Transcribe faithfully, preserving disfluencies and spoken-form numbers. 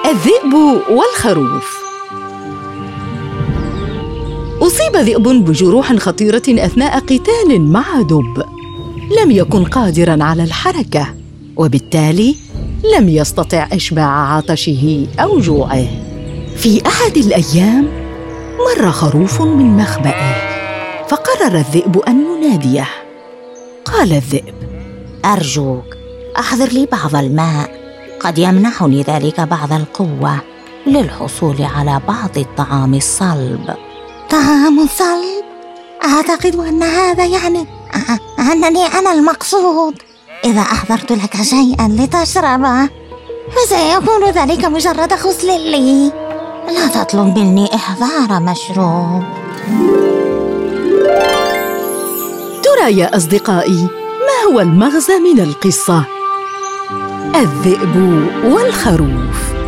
الذئب والخروف. أصيب ذئب بجروح خطيرة أثناء قتال مع دب. لم يكن قادراً على الحركة، وبالتالي لم يستطع إشباع عطشه أو جوعه. في أحد الأيام مر خروف من مخبأه، فقرر الذئب أن يناديه. قال الذئب: أرجوك أحضر لي بعض الماء، قد يمنحني ذلك بعض القوة للحصول على بعض الطعام الصلب. طعام صلب؟ أعتقد أن هذا يعني أنني أنا المقصود. إذا أحضرت لك شيئاً لتشربه فسيكون ذلك مجرد خصل لي. لا تطلب مني إحضار مشروب. ترى يا أصدقائي، ما هو المغزى من القصة؟ الذئب والخروف.